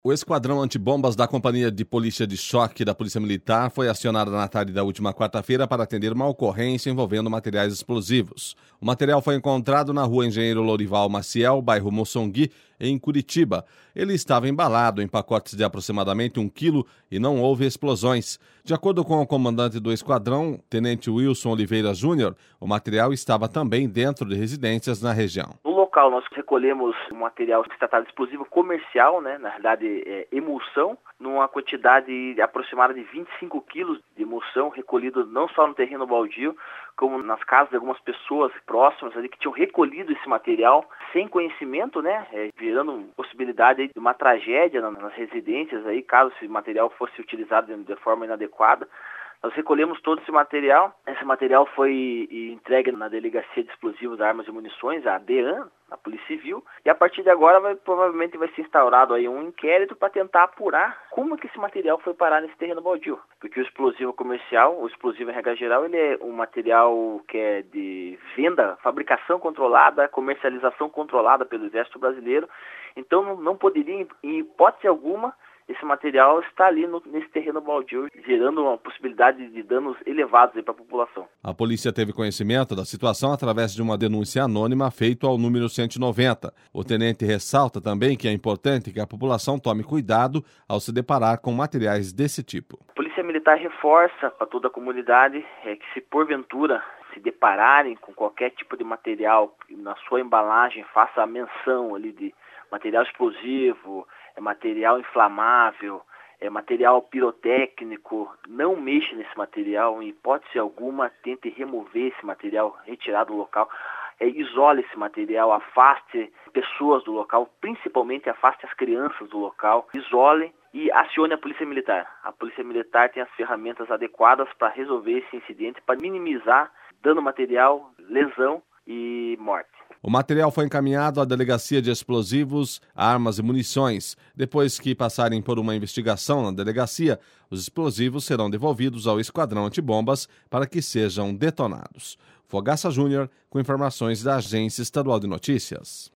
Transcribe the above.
O esquadrão antibombas da Companhia de Polícia de Choque da Polícia Militar foi acionado na tarde da última quarta-feira para atender uma ocorrência envolvendo materiais explosivos. O material foi encontrado na rua Engenheiro Lourival Maciel, bairro Moçongui, em Curitiba. Ele estava embalado em pacotes de aproximadamente 1 quilo e não houve explosões. De acordo com o comandante do esquadrão, Tenente Wilson Oliveira Júnior, o material estava também dentro de residências na região. No local nós recolhemos um material tratado de explosivo comercial, na verdade emulsão, numa quantidade aproximada de 25 quilos de emulsão, recolhido não só no terreno baldio, como nas casas de algumas pessoas próximas ali que tinham recolhido esse material sem conhecimento, gerando possibilidade de uma tragédia nas residências, caso esse material fosse utilizado de forma inadequada. Nós recolhemos todo esse material foi entregue na Delegacia de Explosivos, Armas e Munições, a DEAN, na Polícia Civil, e a partir de agora provavelmente vai ser instaurado um inquérito para tentar apurar como que esse material foi parar nesse terreno baldio. Porque o explosivo comercial, o explosivo em regra geral, ele é um material que é de venda, fabricação controlada, comercialização controlada pelo Exército Brasileiro, então não poderia, em hipótese alguma, esse material está ali nesse terreno baldio, gerando uma possibilidade de danos elevados para a população. A polícia teve conhecimento da situação através de uma denúncia anônima feita ao número 190. O tenente ressalta também que é importante que a população tome cuidado ao se deparar com materiais desse tipo. A Polícia Militar reforça para toda a comunidade que se porventura se depararem com qualquer tipo de material na sua embalagem, faça a menção ali de material explosivo, material inflamável, material pirotécnico, não mexa nesse material, em hipótese alguma, tente remover esse material, retirar do local, isole esse material, afaste pessoas do local, principalmente afaste as crianças do local, isole e acione a Polícia Militar. A Polícia Militar tem as ferramentas adequadas para resolver esse incidente, para minimizar dano material, lesão e morte. O material foi encaminhado à Delegacia de Explosivos, Armas e Munições. Depois que passarem por uma investigação na delegacia, os explosivos serão devolvidos ao Esquadrão Antibombas para que sejam detonados. Fogaça Júnior, com informações da Agência Estadual de Notícias.